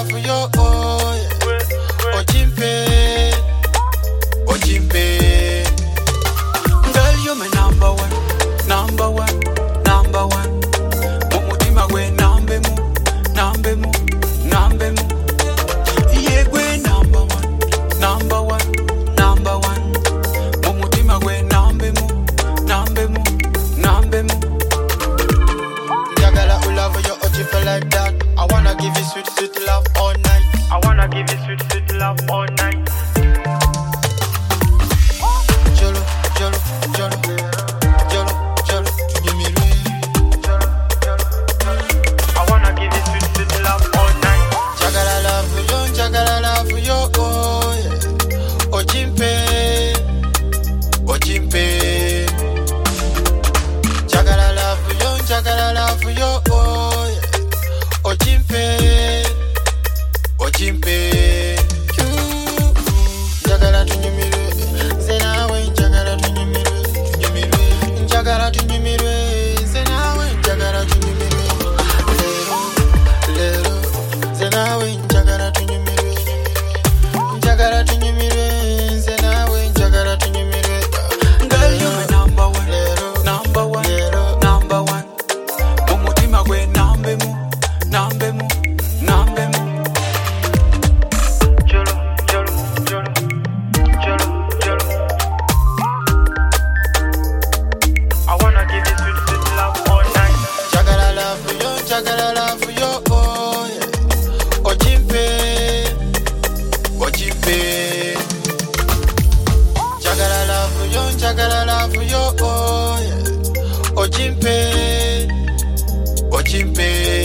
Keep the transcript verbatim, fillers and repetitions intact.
love you, oh yeah. Ojimpe, Ojimpe. Girl, you my number one, number one, number one. Mumutima we nambe mu, nambe mu, nambe mu. Yeah, we number one, number one, number one. Mumutima we nambe mu, nambe mu, nambe mu. Jagala who love you, Ojimpe like that. I wanna give you sweet, sweet love all night. I wanna give you sweet, sweet love all night. Jolo, jolo, jolo, jolo, jolo, give me rain. Jolo, jolo, jolo. I wanna give you sweet, sweet love all night. Jagala love you, jagala love you, oh yeah. Ojimpe, Ojimpe. Jagala love you, jagala love you, oh yeah. Ojimpe, Ojimpe. Jagala tunyumire, zenawe jagala tunyumire, tunyumire. Jagala tunyumire, zenawe jagala tunyumire. Lero, lero, zenawe jagala tunyumire, jagala tunyumire, zenawe jagala tunyumire. Girl, you my number one, lero, number one, lero, number one. Mumutima gwe nambe mu, nambe mu, nambe mu. Jolo, jolo, jolo, jolo, jolo. I wanna give you sweet, sweet love all night. Jagala love you, jagala love you, oh yeah. Ojimpe, Ojimpe. Jagala love you, jagala love you, oh yeah. Ojimpe, Ojimpe.